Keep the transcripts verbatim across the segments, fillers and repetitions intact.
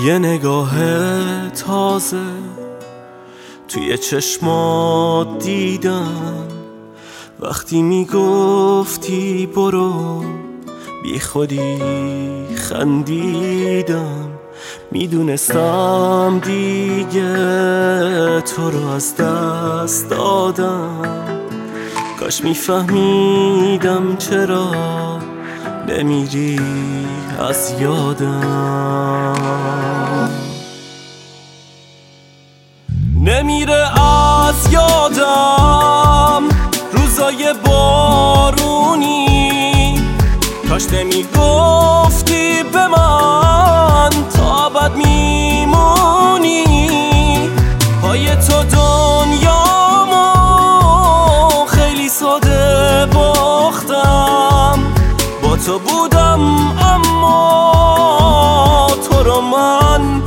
یه نگاه تازه توی چشمات دیدم وقتی میگفتی برو، بی خودی خندیدم. میدونستم دیگه تو رو از دست دادم، کاش میفهمیدم چرا نمیری از یادم. نمیره از یادم روزای بارونی، کاش نمیگفتی به من تا ابد میمونی. پای تو دنیامو خیلی ساده باختم، با تو بودم اما تو رو من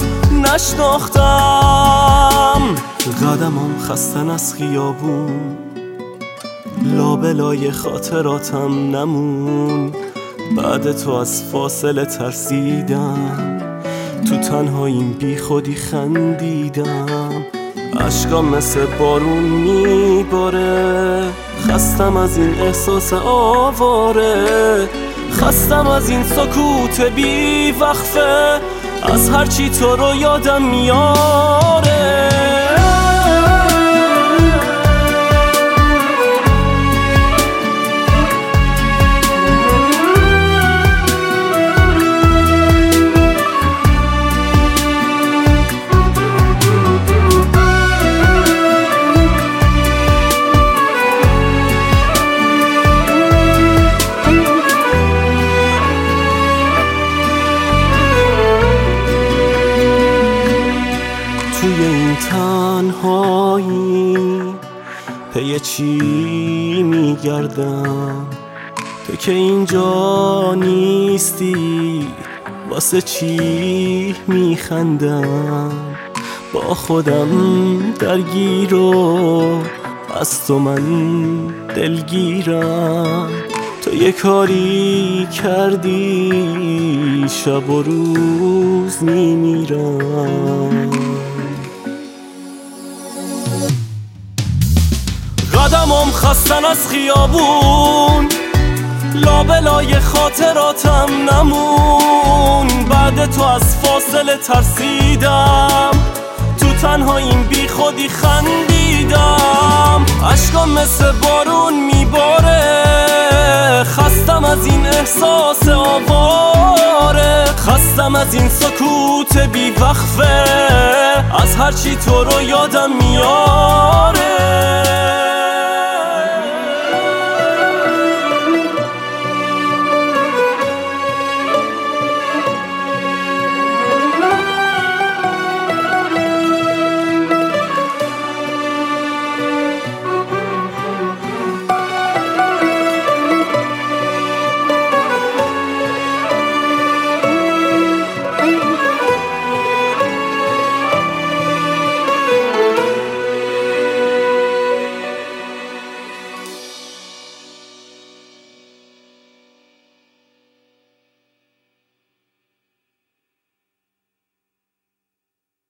نشناختم. قدمم خستن از خیابون، لابلای خاطراتم نمون. بعد تو از فاصله ترسیدم، تو تنهاییم بی خودی خندیدم. عشقام مثل بارون میباره، خستم از این احساس آواره. خستم از این سکوت بی وقفه، از هرچی تو رو یادم میاره. توی این تنهایی پی چی میگردم؟ تو که اینجا نیستی واسه چی میخندم؟ با خودم درگیر و از تو من دلگیرم. تو یه کاری کردی شب و روز میمیرم. قدمم خستن از خیابون، لابلای خاطراتم نمون. بعد تو از فاصله ترسیدم، تو تنهاییم بی خودی خندیدم. عشقام مثل بارون میباره، خستم از این احساس آواره. خستم از این سکوت بی وقفه، از هرچی تو رو یادم میاره.